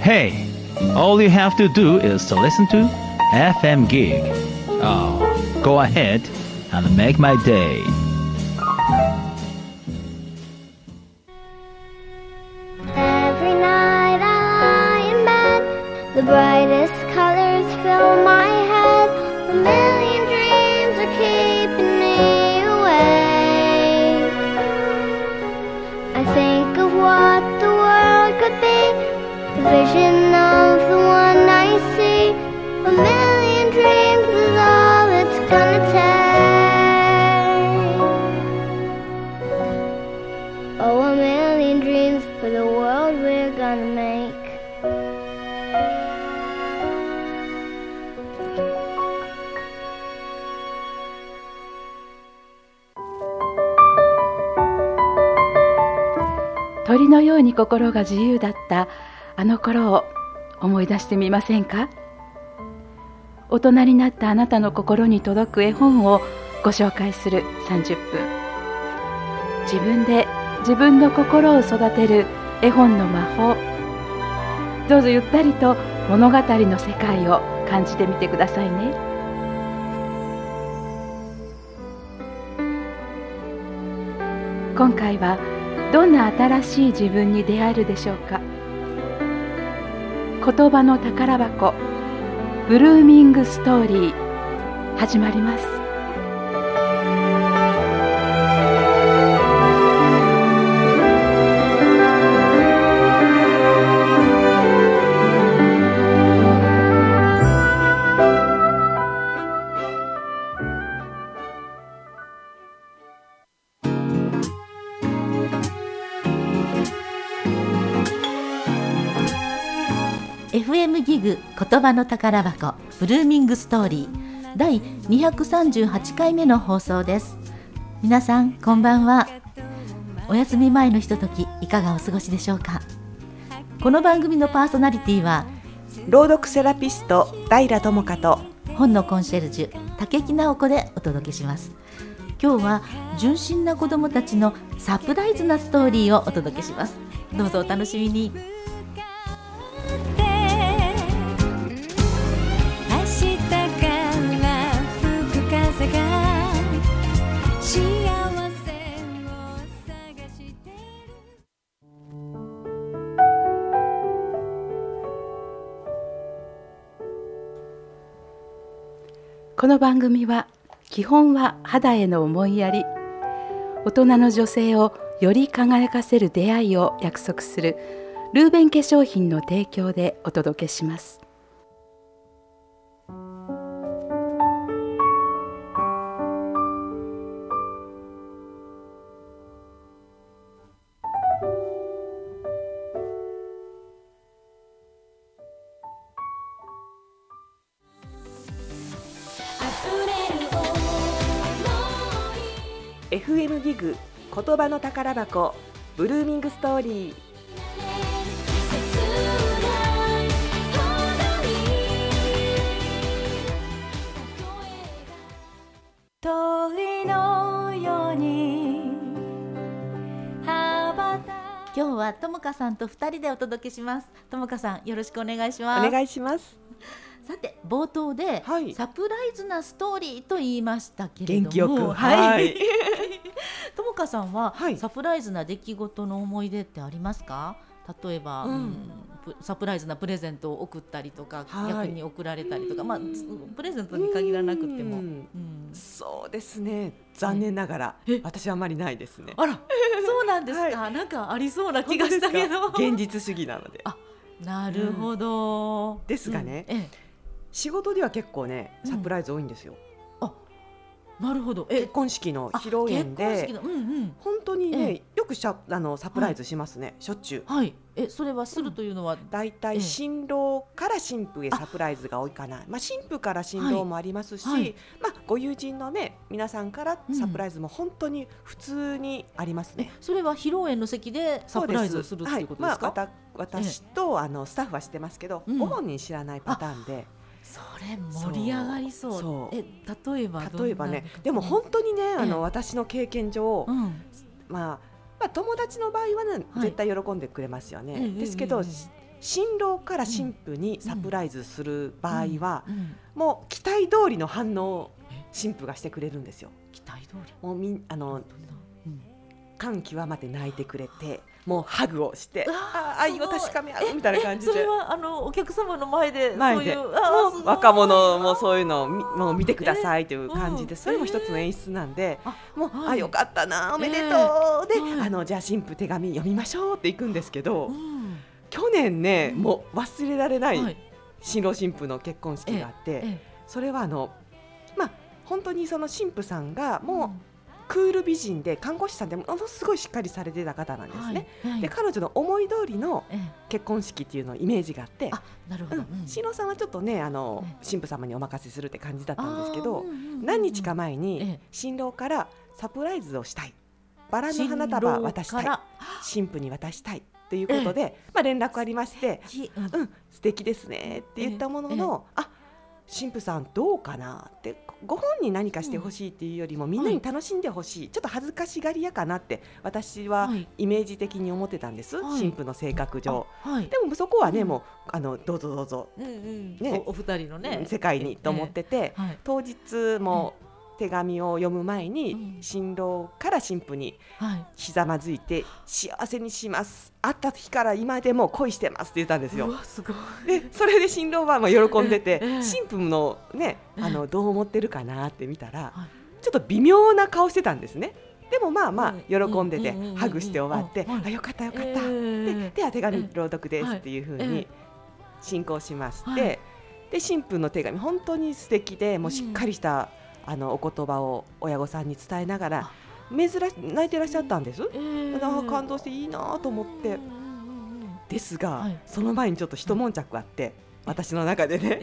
Hey, all you have to do is to listen to FM Gig. Oh, go ahead and make my day. Every night I lie in bed, the brightest colors fill my head. A million dreams are keeping me awake. I think of what the world could be, the vision of the one I see. A million dreams is all it's gonna take. Oh, a million dreams for the world we're gonna make. 鳥のように心が自由だったあの頃を思い出してみませんか？大人になったあなたの心に届く絵本をご紹介する30分。自分で自分の心を育てる絵本の魔法。どうぞゆったりと物語の世界を感じてみてくださいね。今回はどんな新しい自分に出会えるでしょうか。言葉の宝箱、ブルーミングストーリー、始まります。 FM ギグ言葉の宝箱ブルーミングストーリー第238回目の放送です。皆さんこんばんは。お休み前のひとときいかがお過ごしでしょうか。この番組のパーソナリティは朗読セラピスト平智香と本のコンシェルジュ竹木直子でお届けします。今日は純真な子どもたちのサプライズなストーリーをお届けします。どうぞお楽しみに。 この番組は基本は肌への思いやり、大人の女性をより輝かせる出会いを約束するルーベン化粧品の提供でお届けします。 FM ギグ言葉の宝箱ブルーミングストーリー。 鳥のように羽ばた今日は智香さんと2人でお届けします。智香さんよろしくお願いします。 お願いします。 さて冒頭で、 はい、 サプライズなストーリーと言いましたけれども、 元気よく、 はい、智香さんは、 はい、 サプライズな出来事の思い出ってありますか？例えば、サプライズなプレゼントを送ったりとか、 はい、 逆に送られたりとか、プレゼントに限らなくても、 そうですね、残念ながら、私はあまりないですね。 あら、そうなんですか、はい、なんかありそうな気がしたけど現実主義なので。 あ、なるほど、 ですがね、仕事では結構ねサプライズ多いんですよ。 なるほど。 結婚式の披露宴で、本当にね、よくサプライズしますね、しょっちゅう。 はい。それはするというのは、 だいたい新郎から新婦へサプライズが多いかな。新婦から新郎もありますし、ご友人のね皆さんからサプライズも本当に普通にありますね。 それは披露宴の席でサプライズするっていうことですか？ 私とスタッフは知ってますけど、主に知らないパターンで。 それ盛り上がりそう。例えばね、でも本当にね、私の経験上、友達の場合はね、絶対喜んでくれますよね。ですけど、 新郎から新婦にサプライズする場合は、もう期待通りの反応を新婦がしてくれるんですよ。 期待通り。 もう感極まって泣いてくれて、もうハグをして愛を確かめ合うみたいな感じで。 それはお客様の前でそういう若者もそういうのをもう見てくださいという感じで、それも一つの演出なんで、もうよかったなおめでとうで、じゃあ新婦手紙読みましょうっていくんですけど、去年ね、もう忘れられない新郎新婦の結婚式があって、それは本当にその新婦さんがもうクール美人で看護師さんでものすごいしっかりされてた方なんですね。で彼女の思い通りの結婚式っていうのをイメージがあって、 なるほど、 新郎さんはちょっとね新婦様にお任せするって感じだったんですけど、何日か前に新郎からサプライズをしたい、バラの花束渡したい、新婦に渡したいということで、連絡ありまして、素敵ですねって言ったものの、新婦さんどうかなって、ご本人何かしてほしいっていうよりも、みんなに楽しんでほしい、ちょっと恥ずかしがり屋かなって私はイメージ的に思ってたんです、新婦の性格上。でもそこはね、もうどうぞどうぞ、 お二人のね世界にと思ってて、当日も手紙を読む前に新郎から新婦にひざまずいて、幸せにします、会った日から今でも恋してますって言ったんですよ。 すごい。 でそれで新郎は喜んでて、新婦のねどう思ってるかなって見たら、ちょっと微妙な顔してたんですね。でも喜んでてハグして終わって、よかったよかった、では手紙朗読ですっていう風に進行しまして、で新婦の手紙本当に素敵で、もうしっかりしたお言葉を親御さんに伝えながら泣いてらっしゃったんです。感動していいなと思って、ですが、その前にちょっと一悶着あって、私の中でね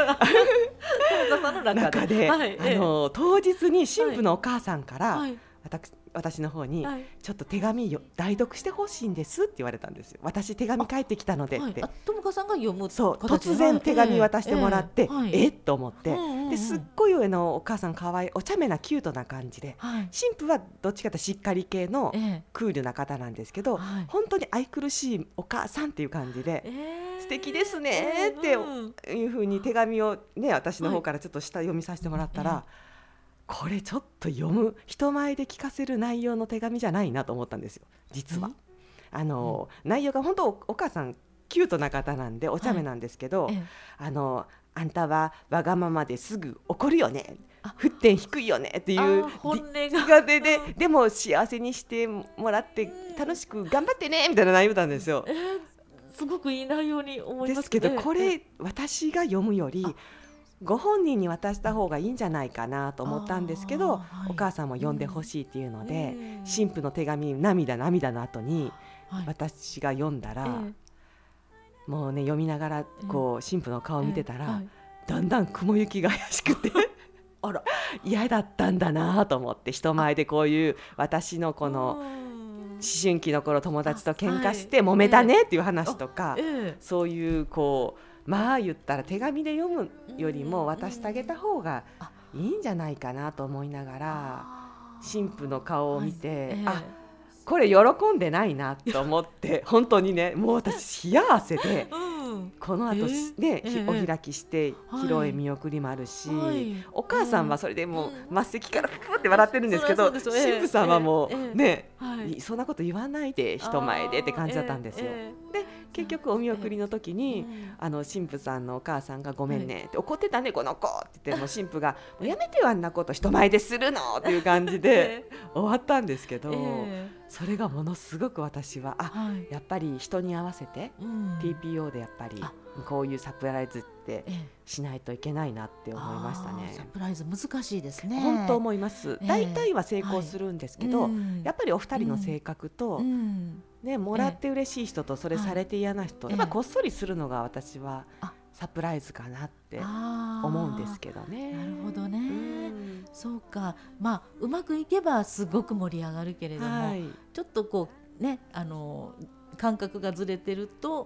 中で当日に新婦のお母さんから、私の方に、ちょっと手紙代読してほしいんですって言われたんですよ。私手紙返ってきたのでって、 友香さんが読む。 そう、突然手紙渡してもらって、っと思って、ですっごいお母さん可愛いお茶目なキュートな感じで、新婦はどっちかというとしっかり系のクールな方なんですけど、本当に愛くるしいお母さんっていう感じで、素敵ですねっていう風に手紙をね、私の方からちょっと下読みさせてもらったら、これちょっと人前で聞かせる内容の手紙じゃないなと思ったんですよ、実は。内容が本当お母さんキュートな方なんでお茶目なんですけど、あんたはわがままですぐ怒るよね、沸点低いよねっていう本音がでも幸せにしてもらって楽しく頑張ってねみたいな内容なんですよ。 すごくいい内容に思いますね。 ですけどこれ私が読むよりご本人に渡した方がいいんじゃないかなと思ったんですけど、お母さんも読んでほしいっていうので、新婦の手紙涙の後に私が読んだら、もうね読みながら新婦の顔を見てたら、だんだん雲行きが怪しくて嫌だったんだなと思って、人前でこういう私のこの思春期の頃友達と喧嘩して揉めたねっていう話とか、そういう言ったら手紙で読むよりも渡してあげた方がいいんじゃないかなと思いながら、新婦の顔を見て、これ喜んでないなと思って本当にね、もう私冷や汗で、この後ねお開きして披露宴見送りもあるし、お母さんはそれでもう末席からプーって笑ってるんですけど、新婦さんはもうね、そんなこと言わないで人前でって感じだったんですよ。で結局お見送りの時に新婦さんのお母さんがごめんねって怒ってたねこの子って言って、もう新婦がもうやめてよあんなこと人前でするのっていう感じで終わったんですけど、それがものすごく私はやっぱり人に合わせて TPO でやっぱりこういうサプライズってしないといけないなって思いましたね。 サプライズ難しいですね。 本当思います。大体は成功するんですけど、やっぱりお二人の性格とね、もらって嬉しい人とそれされて嫌な人、やっぱこっそりするのが私はサプライズかなって思うんですけどね。 なるほどね、そうか。うまくいけばすごく盛り上がるけれども、ちょっとね感覚がずれてると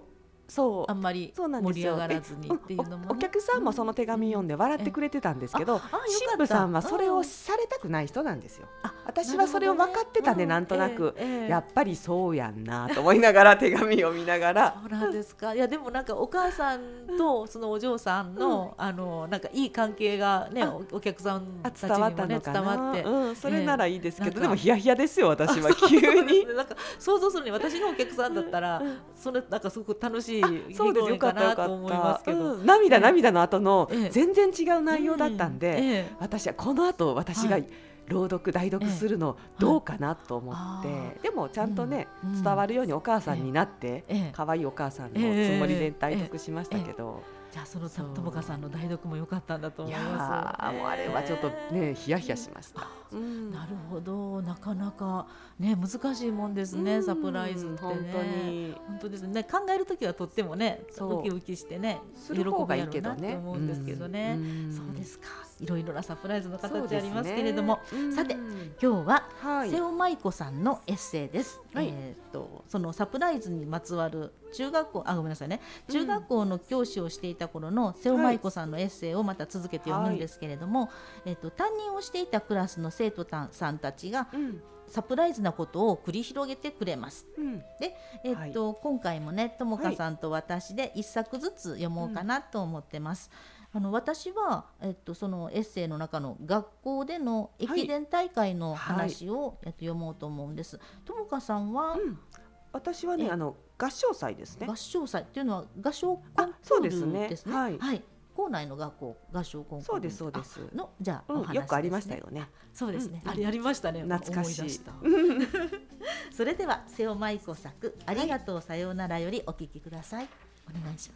そうあんまりそうなんですよ。 盛り上がらずにっていうのもね、 お客さんもその手紙読んで笑ってくれてたんですけど、 よかった神父さんはそれをされたくない人なんですよ。私はそれを分かってたんで、なんとなく、やっぱりそうやんなと思いながら手紙を見ながら。 そうなんですか。いやでもなんかお母さんとそのお嬢さんの、なんかいい関係がね、お客さんたちにもね伝わって、 それならいいですけど、でもヒヤヒヤですよ私は急に。 なんか想像するに私のお客さんだったら、それなんかすごく楽しいそうです、よかったよかと思いっますけど、 た。涙の後の全然違う内容だったんで、私はこの後私が朗読代読するのどうかなと思って、でもちゃんとね、伝わるようにお母さんになって可愛いお母さんのつもりで代読しましたけど、 じゃあその友香さんの代読も良かったんだと思います。 もうあれはちょっとねヒヤヒヤしました。 なるほど、なかなかね難しいもんですね、サプライズってね。本当ですね。考えるときはとってもねウキウキしてねする方がいいけどね、 と思うんですけどね。そうですか。いろいろなサプライズの形ありますけれども、さて今日は瀬尾舞子さんのエッセイです。そのサプライズにまつわる中学校の教師をしていた頃の瀬尾舞子さんのエッセイをまた続けて読むんですけれども、担任をしていたクラスの生徒さんたちがサプライズなことを繰り広げてくれます。で、今回もね友香さんと私で一作ずつ読もうかなと思ってます。私は、そのエッセイの中の学校での駅伝大会の話を読もうと思うんです。友香さんは、 私はね合唱祭ですね。 合唱祭っていうのは合唱コンクールですね。はい。校内の学校合唱コンクール。 そうですそうです。 のじゃあお話ですね。 よくありましたよね。 そうですね。あれやりましたね。 懐かしい。 それでは瀬尾舞子作ありがとうさようならよりお聞きください。お願いします。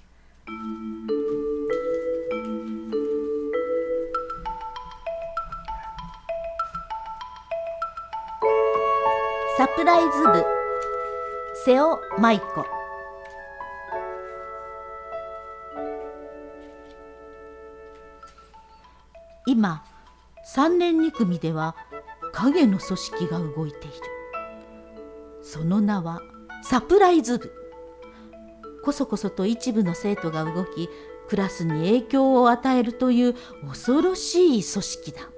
サプライズ部瀬尾舞子。今3年2組では影の組織が動いている。その名はサプライズ部。こそこそと一部の生徒が動き、クラスに影響を与えるという恐ろしい組織だ。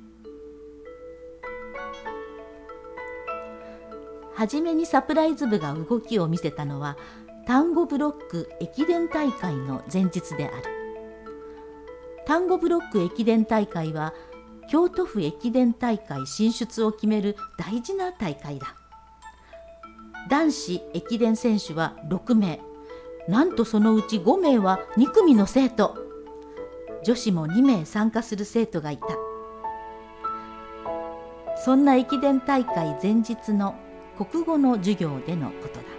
はじめにサプライズ部が動きを見せたのは単語ブロック駅伝大会の前日である。単語ブロック駅伝大会は京都府駅伝大会進出を決める大事な大会だ。男子駅伝選手は6名、なんとそのうち5名は2組の生徒。女子も2名参加する生徒がいた。そんな駅伝大会前日の国語の授業でのことだ。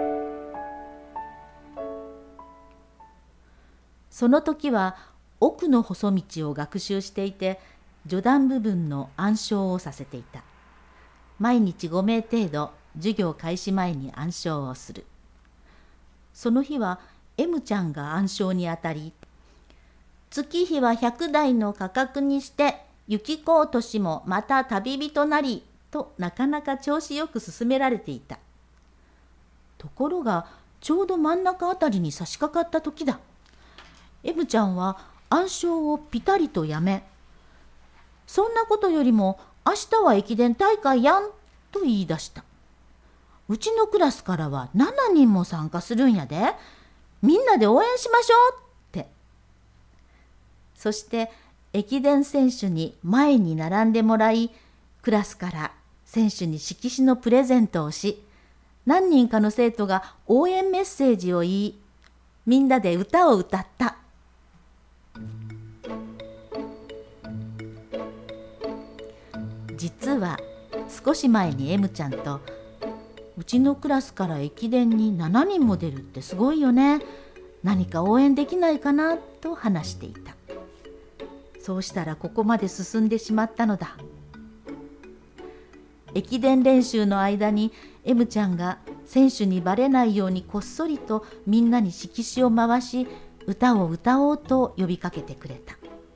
その時は奥の細道を学習していて、序断部分の暗唱をさせていた。毎日5名程度授業開始前に暗唱をする。その日は M ちゃんが暗唱にあたり、月日は100台の価格にして雪子年もまた旅人なりとなかなか調子よく進められていた。ところがちょうど真ん中あたりに差し掛かった時だ。 M ちゃんは暗唱をピタリとやめ、そんなことよりも明日は駅伝大会やんと言い出した。うちのクラスからは7人も参加するんやで、みんなで応援しましょうって。そして駅伝選手に前に並んでもらい、クラスから選手に色紙のプレゼントをし、何人かの生徒が応援メッセージを言い、みんなで歌を歌った。実は少し前に M ちゃんと、うちのクラスから駅伝に7人も出るってすごいよね、何か応援できないかなと話していた。そうしたらここまで進んでしまったのだ。駅伝練習の間に M ちゃんが選手にバレないようにこっそりとみんなに色紙を回し、歌を歌おうと呼びかけてくれた。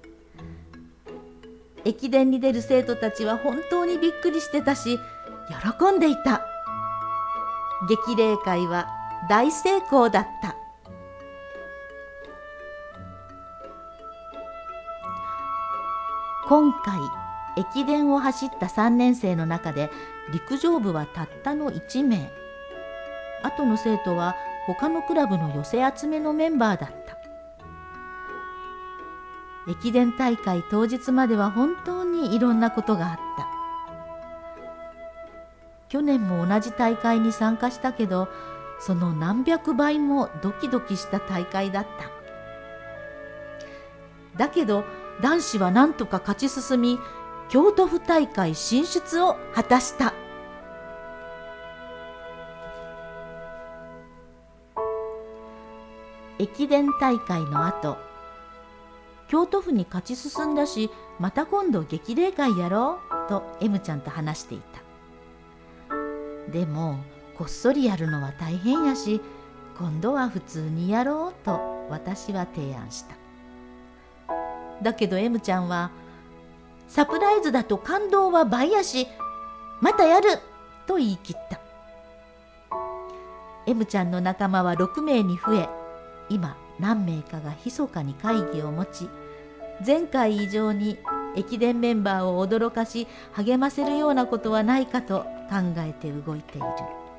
駅伝に出る生徒たちは本当にびっくりしてたし、喜んでいた。激励会は大成功だった。今回駅伝を走った3年生の中で陸上部はたったの1名。後の生徒は他のクラブの寄せ集めのメンバーだった。駅伝大会当日までは本当にいろんなことがあった。去年も同じ大会に参加したけど、その何百倍もドキドキした大会だった。だけど男子は何とか勝ち進み、京都府大会進出を果たした。駅伝大会の後、京都府に勝ち進んだし、また今度激励会やろうと M ちゃんと話していた。でもこっそりやるのは大変やし、今度は普通にやろうと私は提案した。だけど M ちゃんは、サプライズだと感動は倍やし、またやると言い切った。M ちゃんの仲間は6名に増え、今何名かが密かに会議を持ち、前回以上に駅伝メンバーを驚かし励ませるようなことはないかと考えて動いている。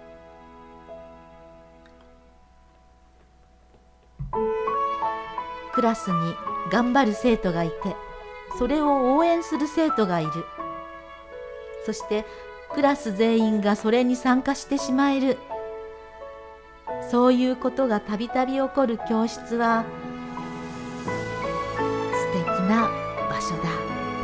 クラスに頑張る生徒がいて、それを応援する生徒がいる。そしてクラス全員がそれに参加してしまえる。そういうことがたびたび起こる教室は素敵な場所だ。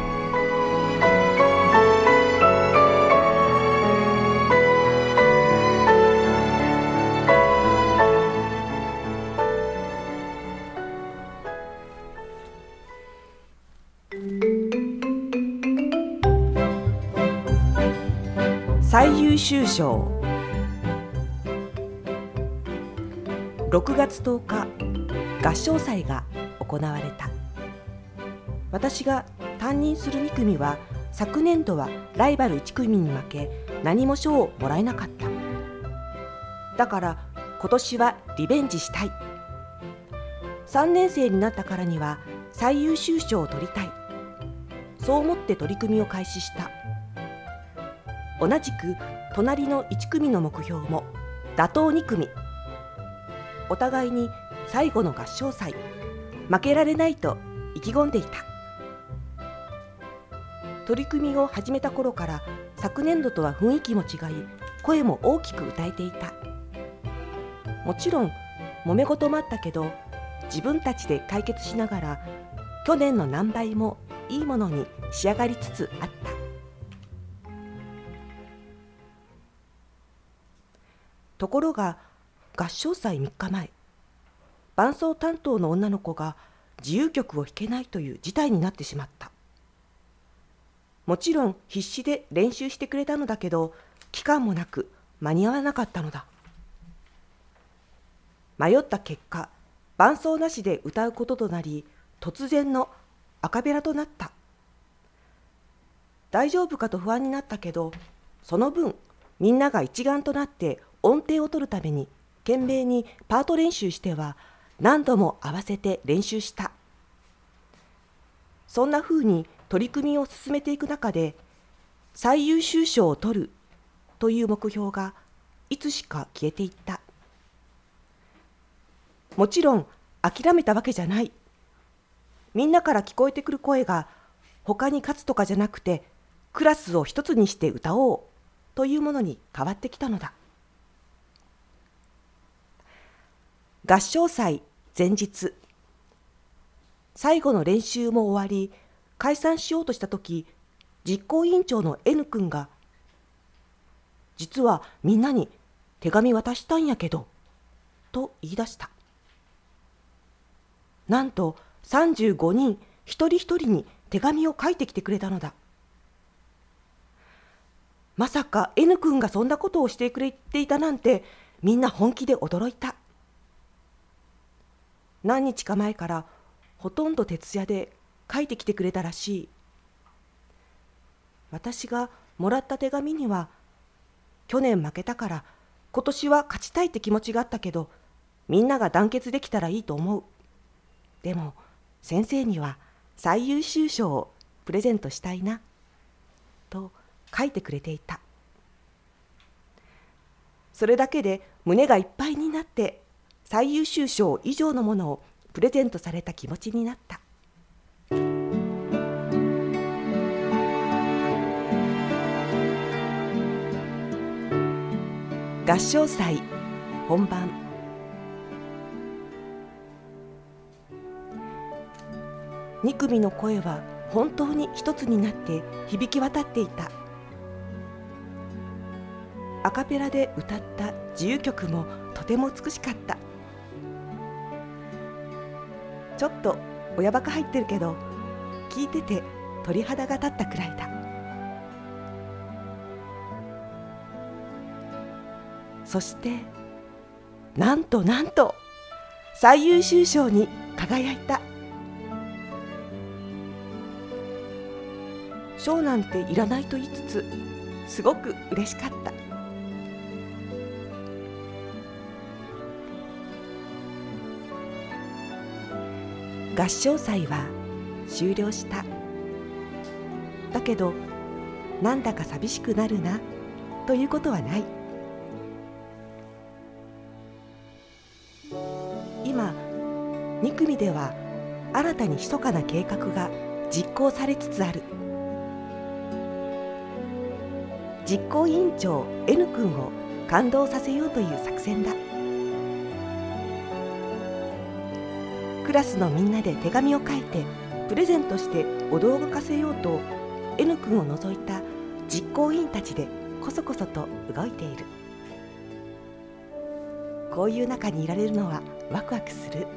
最優秀賞。6月10日、合唱祭が行われた。私が担任する2組は、昨年度はライバル1組に負け、何も賞をもらえなかった。だから今年はリベンジしたい。3年生になったからには最優秀賞を取りたい。そう思って取り組みを開始した。同じく隣の1組の目標も打倒2組。お互いに最後の合唱祭、負けられないと意気込んでいた。取り組みを始めた頃から昨年度とは雰囲気も違い、声も大きく歌えていた。もちろん揉め事もあったけど、自分たちで解決しながら去年の何倍もいいものに仕上がりつつあった。ところが合唱祭3日前、伴奏担当の女の子が自由曲を弾けないという事態になってしまった。もちろん必死で練習してくれたのだけど、期間もなく間に合わなかったのだ。迷った結果、伴奏なしで歌うこととなり、突然のアカペラとなった。大丈夫かと不安になったけど、その分みんなが一丸となって音程を取るために懸命にパート練習しては何度も合わせて練習した。そんな風に取り組みを進めていく中で、最優秀賞を取るという目標がいつしか消えていった。もちろん諦めたわけじゃない。みんなから聞こえてくる声が、他に勝つとかじゃなくてクラスを一つにして歌おうというものに変わってきたのだ。合唱祭前日、最後の練習も終わり、解散しようとしたとき、実行委員長の N 君が、実はみんなに手紙渡したんやけど、と言い出した。なんと35人一人一人に手紙を書いてきてくれたのだ。まさか N 君がそんなことをしてくれていたなんて、みんな本気で驚いた。何日か前からほとんど徹夜で書いてきてくれたらしい。私がもらった手紙には、去年負けたから今年は勝ちたいって気持ちがあったけど、みんなが団結できたらいいと思う。でも先生には最優秀賞をプレゼントしたいなと書いてくれていた。それだけで胸がいっぱいになって、最優秀賞以上のものをプレゼントされた気持ちになった。合唱祭本番。2組の声は本当に一つになって響き渡っていた。アカペラで歌った自由曲もとても美しかった。ちょっと親バカ入ってるけど、聞いてて鳥肌が立ったくらいだ。そしてなんと最優秀賞に輝いた。賞なんていらないと言いつつ、すごく嬉しかった。合唱祭は終了した。だけどなんだか寂しくなるなということはない。今2組では新たに密かな計画が実行されつつある。実行委員長 N 君を感動させようという作戦だ。クラスのみんなで手紙を書いてプレゼントして驚かせようと N 君を除いた実行委員たちでこそこそと動いている。こういう中にいられるのはワクワクする。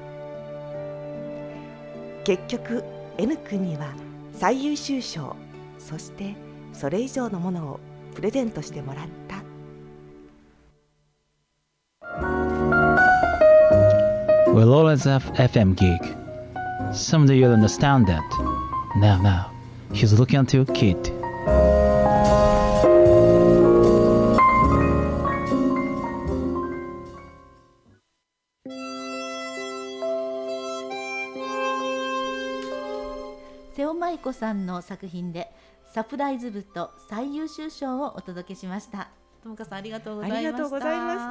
結局 N 君には最優秀賞、そしてそれ以上のものをプレゼントしてもらった。 We'll always have FM gig. Someday you'll understand that. Now, he's looking at you, kid. 瀬尾舞子さんの作品でサプライズ部と最優秀賞をお届けしました。ともかさん、ありがとうございました。 ありがとうございました。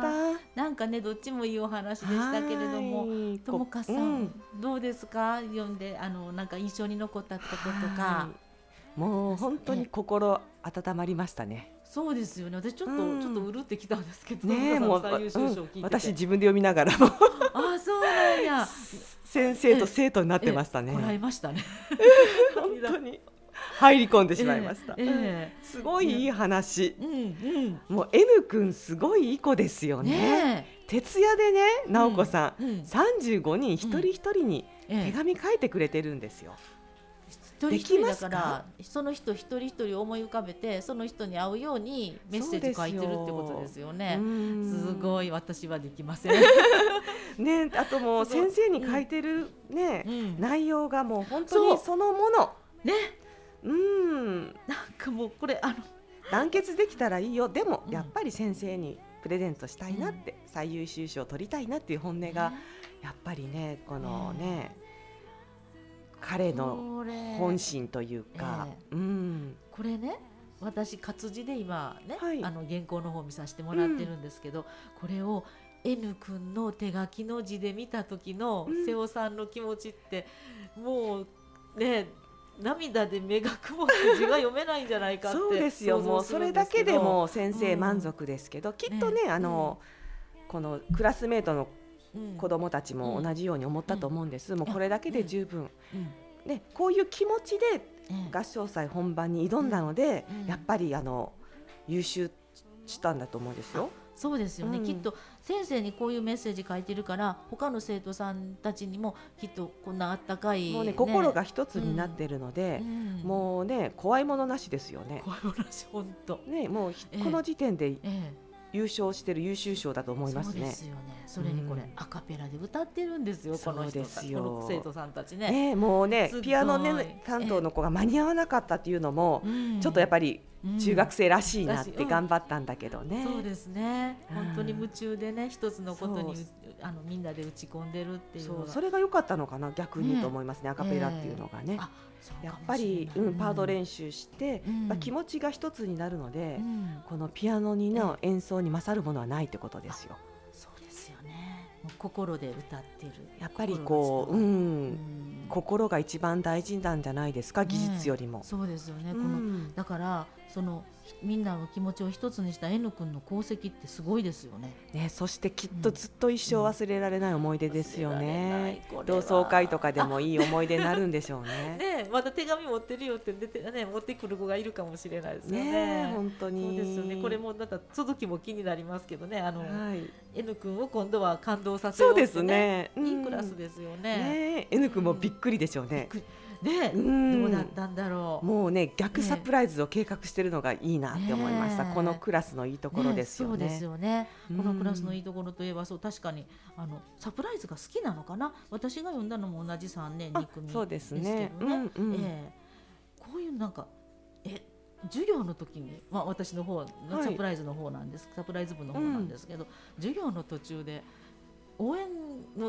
なんかね、どっちもいいお話でしたけれども、ともかさん、どうですか？読んでなんか印象に残ったこととか。 もう本当に心温まりましたね。 そうですよね。私ちょっとうるってきたんですけど、 ね、もう最優秀賞聞いてて、 私自分で読みながらもあ、そうなんや。 先生と生徒になってましたね。 こらえましたね。 本当に入り込んでしまいました。すごいいい話。もう N 君すごいいい子ですよね。徹夜でね、直子さん、35人一人一人に手紙書いてくれてるんですよ。 一人一人だから、その人一人一人思い浮かべて、その人に会うようにメッセージ書いてるってことですよね。すごい、私はできませんね。あともう先生に書いてるね、内容がもう本当にそのものね。 なんかもうこれ団結できたらいいよ。でもやっぱり先生にプレゼントしたいなって、最優秀賞を取りたいなっていう本音がやっぱりね、このね、彼の本心というか、 これね、私活字で今ね、原稿の方見させてもらってるんですけど、これを N 君の手書きの字で見た時の瀬尾さんの気持ちって、もうね、涙で目が曇って字が読めないんじゃないかってそうですよ。もうそれだけでも先生満足ですけど、きっとね、このクラスメートの子どもたちも同じように思ったと思うんです。もうこれだけで十分、ね、こういう気持ちで合唱祭本番に挑んだので、やっぱり優秀したんだと思うんですよ。 そうですよね、きっと先生にこういうメッセージ書いてるから、他の生徒さんたちにもきっとこんなあったかい、 もうね、心が一つになってるので、もうね、怖いものなしですよね。 怖いものなし、本当ね、もうこの時点で優勝してる優秀賞だと思いますね。 そうですよね。それにこれ、アカペラで歌ってるんですよ、この人たち、この生徒さんたちね。 もうね、ピアノ、ね、担当の子が間に合わなかったっていうのも、ちょっとやっぱり中学生らしいなって頑張ったんだけどね、 そうですね、本当に夢中でね一つのことにみんなで打ち込んでるっていうのがそれが良かったのかな逆にと思いますね、アカペラっていうのがね、やっぱり、パート練習して、気持ちが一つになるので、このピアノにの演奏に勝るものはないってことですよ。 そうですよね、もう心で歌ってる、 やっぱりこう、心が一番大事なんじゃないですか、技術よりも。 そうですよね、だからそのみんなの気持ちを一つにした N 君の功績ってすごいですよ ね。 そしてきっとずっと一生忘れられない思い出ですよね、同窓会とかでもいい思い出になるんでしょうね。 また手紙持ってるよって出て、持ってくる子がいるかもしれないですよね。 本当にそうですよね。これもなんか続きも気になりますけどね、N 君を今度は感動させようってね。そうですね、いいクラスですよね。 N 君もびっくりでしょうね。 どうだったんだろう。 もうね、逆サプライズを計画してるのがいいなって思いました、このクラスのいいところですよね。 そうですよね、このクラスのいいところといえば、そう確かにサプライズが好きなのかな。私が読んだのも同じ3年2組ですけどね。こういうなんか授業の時に、私の方のサプライズの方なんです、サプライズ部の方なんですけど、授業の途中で応援の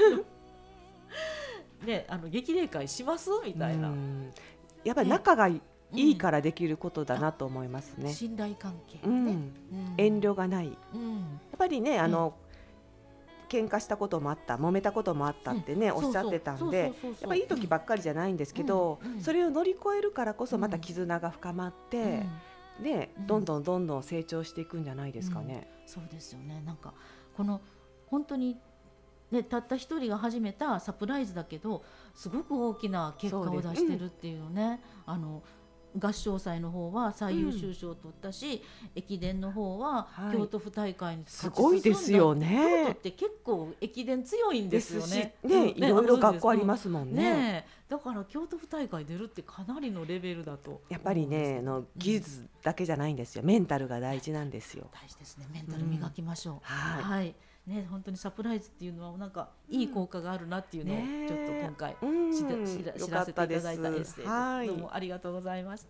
激励会しますみたいな、 やっぱり仲がいいからできることだなと思いますね。 信頼関係、 遠慮がない、やっぱりね、喧嘩したこともあった、揉めたこともあったってね、おっしゃってたんで、やっぱりいい時ばっかりじゃないんですけど、それを乗り越えるからこそまた絆が深まって、どんどん成長していくんじゃないですかね。 そうですよね。なんかこの本当にたった一人が始めたサプライズだけど、すごく大きな結果を出してるっていうね。合唱祭の方は最優秀賞を取ったし、駅伝の方は京都府大会にすごいですよね。 京都って結構駅伝強いんですよね。 いろいろ学校ありますもんね。 だから京都府大会出るってかなりのレベルだと。 やっぱりね、技術だけじゃないんですよ。メンタルが大事なんですよ。 大事ですね。メンタル磨きましょう。はい本当にサプライズっていうのはなんかいい効果があるなっていうのをちょっと今回知らせていただいたエッセイ、どうもありがとうございました。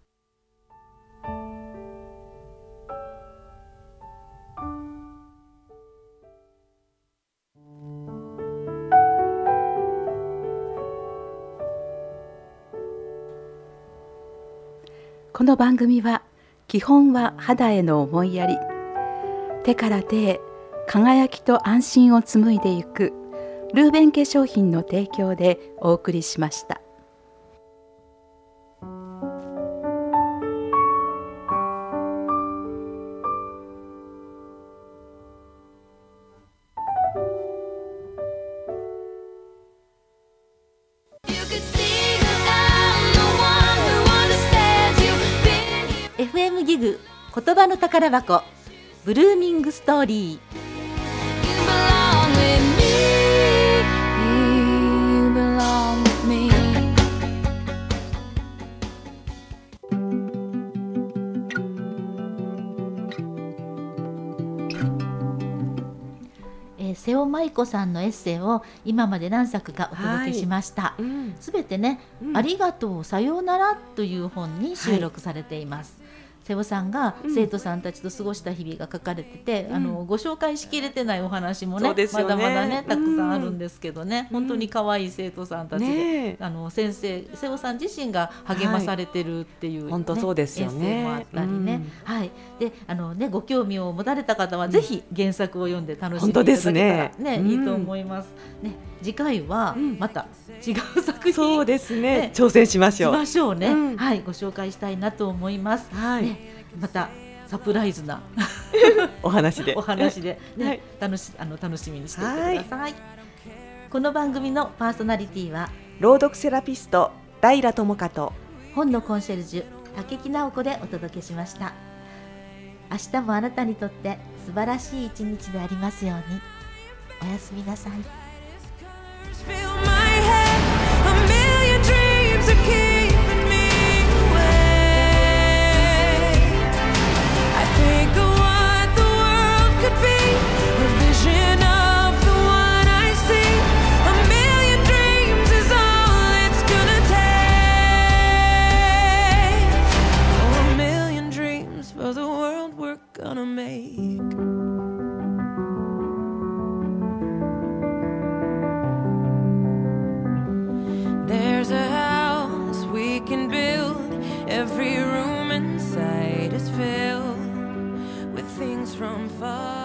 この番組は基本は肌への思いやり、手から手へ輝きと安心を紡いでいくルーベン化粧品の提供でお送りしました。 FM ギグ言葉の宝箱、ブルーミングストーリー。瀬尾舞子さんのエッセイを今まで何作かお届けしました。すべてね、ありがとうさようならという本に収録されています。瀬尾さんが生徒さんたちと過ごした日々が書かれてて、ご紹介しきれてないお話も ね、まだまだねたくさんあるんですけどね、本当に可愛い生徒さんたちで、先生瀬尾さん自身が励まされてるっていう、 本当そうですよね、 エッセイもあったりね、でご興味を持たれた方はぜひ原作を読んで楽しんでいただけたら、いいと思います、次回はまた違う作品、 そうですね、挑戦しましょうね、ご紹介したいなと思います、またサプライズなお話で楽しみにしていてください。この番組のパーソナリティは朗読セラピスト平智香と本のコンシェルジュ竹木直子でお届けしました。明日もあなたにとって素晴らしい一日でありますように。おやすみなさい。 Every room inside is filled with things from far